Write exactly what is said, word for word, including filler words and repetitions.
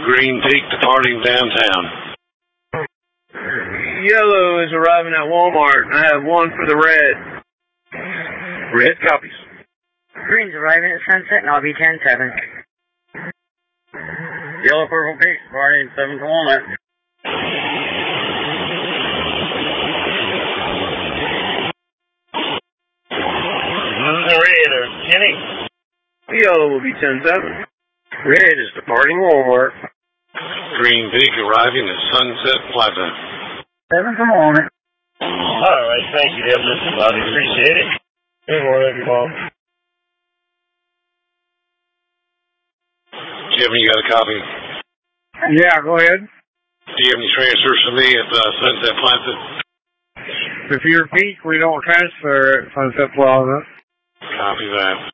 Green Peak departing downtown. Yellow is arriving at Walmart. I have one for the red. Red copies. Green's arriving at Sunset, and I'll be ten seven. Yellow Purple Peak departing seven to Walnut. This is red, or Kenny. Yellow will be ten seven. Red is departing Walmart. Green Peak arriving at Sunset Plaza. seven to Walnut. All right, thank you, Devlin. Bobby, appreciate it. Good morning, Bob. Jimmy, you got a copy? Yeah, go ahead. Do you have any transfers for me at uh, Sunset Plaza? If you're peak, we don't transfer at Sunset Plaza. Copy that.